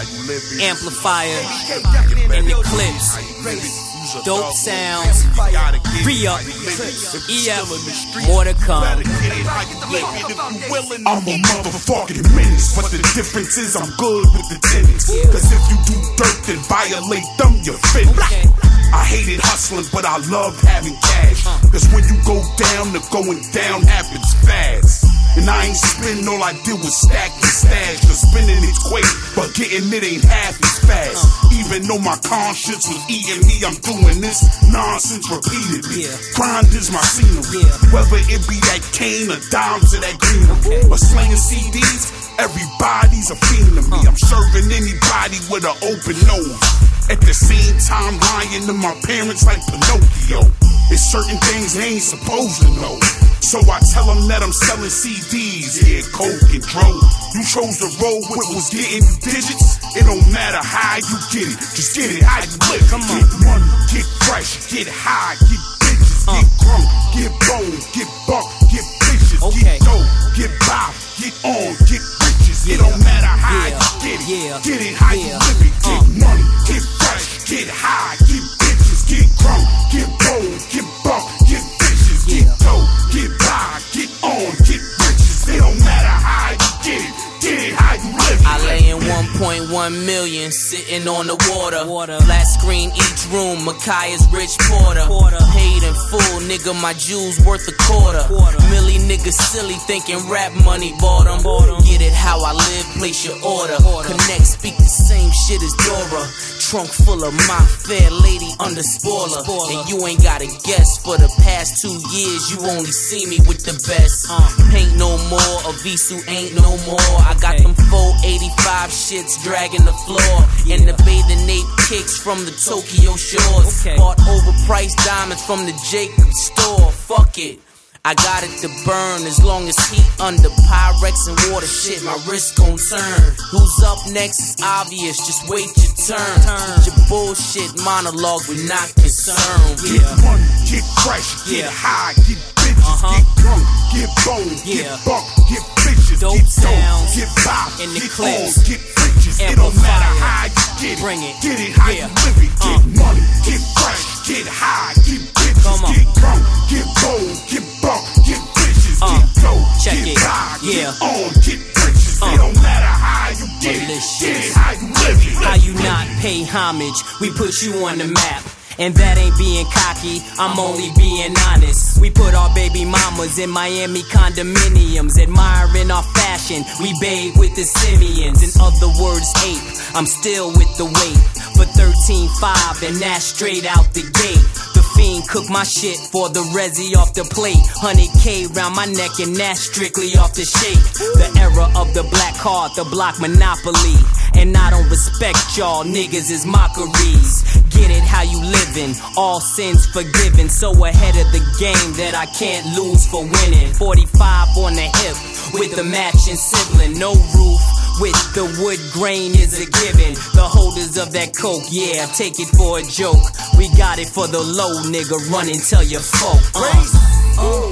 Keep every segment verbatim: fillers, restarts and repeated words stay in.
Amplifier, in the clips, dope sounds, re-up, E F, more to come. I'm a motherfucking menace, but the difference is I'm good with the tenants. Cause if you do dirt, then violate them, you're finished. I hated hustling, but I loved having cash. Cause when you go down, the going down happens fast. And I ain't spending, all I did was stack and stash. Cause spending is quick, but getting it ain't half as fast. Even though my conscience was eating me, I'm doing this nonsense repeatedly. Grind is my scenery. Whether it be that cane or dimes or that greenery. Or slinging C Ds, everybody's a fiend to me. I'm serving anybody with an open nose. At the same time, lying to my parents like Pinocchio. There's certain things they ain't supposed to know. So I tell them that I'm selling C Ds, yeah, coke and dro. You chose to roll with was getting you digits. It don't matter how you get it, just get it how you live. Come on. Get money, get fresh, get high, get bitches, uh. get crunk, get bold, get buck, get bitches, okay. get dope, get by, get on, get riches. Yeah. It don't matter how yeah. you get it, yeah. get it how yeah. you live it. Get uh. money, get fresh, get high, get bitches, get crunk, get bold, get buck, get bitches, yeah. get dope, get by, get on, get riches. It don't matter how you get it, get it how you live it. I lay in one point one million, sitting on the water. water. Flat screen each room, Micaiah's Rich Porter. Porter. Paid in full, nigga, my jewels worth a quarter. quarter. Millie niggas silly, thinking rap money bought them. Get it how I live, place your order. order. Connect, speak the same shit as Dora. Trunk full of my fair lady under spoiler. spoiler. And you ain't gotta guess, for the past two years, you only see me with the best. Uh. Paint no more, a Visu ain't no more. I got them four eighty-five shits dragging the floor. Yeah. And the bathing ape kicks from the Tokyo shores. Okay. Bought overpriced diamonds from the Jacobs store. Fuck it. I got it to burn as long as heat under Pyrex and water shit, my wrist gon' turn. Who's up next is obvious, just wait your turn. Turn. Your bullshit monologue, we're not concerned. Get yeah. money, get fresh, get yeah. high, get bitches, uh-huh. get drunk, get bold, yeah. get buck, get bitches, dope get sounds, get by, in the get clips, on, get riches. It don't matter how you get it, bring it, get it how yeah. you live it. Get uh. money, get fresh, get high, get bitches, get drunk, get bold, get buck, get bitches, uh. get dope, check get it, by, yeah. get on, get riches. Uh. It don't matter how you get it, get it how you live it. How you not pay homage? We put you on the map. And that ain't being cocky, I'm only being honest. We put our baby mamas in Miami condominiums, admiring our fashion, we bathe with the simians. In other words, ape, I'm still with the weight for thirteen five, and that's straight out the gate. The fiend cook my shit for the resi off the plate. one hundred K round my neck, and that's strictly off the shake. The era of the black card, the block monopoly. And I don't respect y'all niggas as mockeries. Get it how you living, all sins forgiven. So ahead of the game that I can't lose for winning. forty-five on the hip with the matching sibling. No roof with the wood grain is a given. The holders of that coke, yeah, take it for a joke. We got it for the low, nigga, run and tell your folk. Uh. Oh,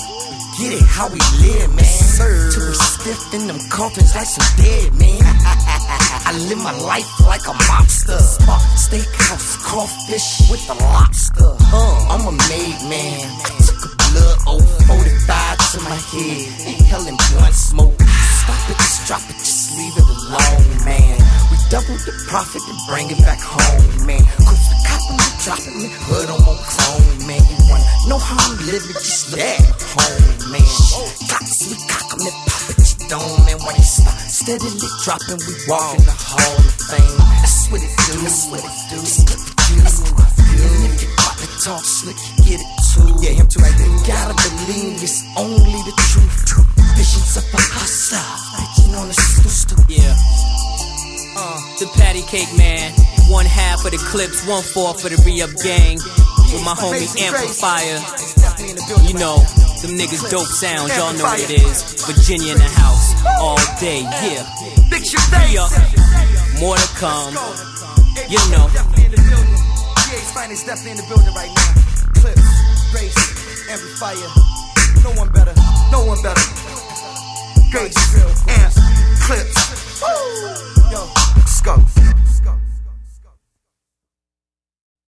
get it how we live, man. Sir. Till we stiff in them coffins like some dead man. I live my life like a mobster. Spot steakhouse, crawfish with the lobster. Uh, I'm a made man. I took a blood old forty-five to my head. Inhaling blunt smoke. Stop it, just drop it, just leave it alone, man. We double the profit and bring it back home, man. Cause we copping it, dropping it, hood on my chrome, man. You wanna know how I'm living, just look at home, man. Cops, we cock 'em and pop it, you don't, man. When you stop steadily dropping, we walk in the Hall of Fame. That's what it do, that's what it do. Just look at you, that's what I feel. And if your partner talk slick, you get it too. Yeah, him too right there. You gotta believe it's only the truth. Visions of a hustler, bitching on the stoop. Yeah. Uh, the patty cake man. One half of the clips, one fourth for the re-up gang. With my homie Amplifier. You know, them niggas dope sounds, y'all know what it is. Virginia in the house, all day, yeah. Re-up, more to come. You know. G-A's finest definitely in the building right now. Clips, Grace, Amplifier. No one better, no one better. Grace, Amps, Clips. Woo!